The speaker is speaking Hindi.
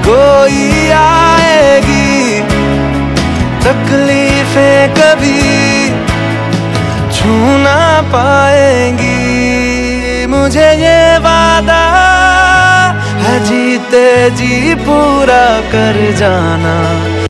कोई आएगी, तकलीफें कभी छू ना पाएंगी। मुझे ये वादा है जीते जी पूरा कर जाना।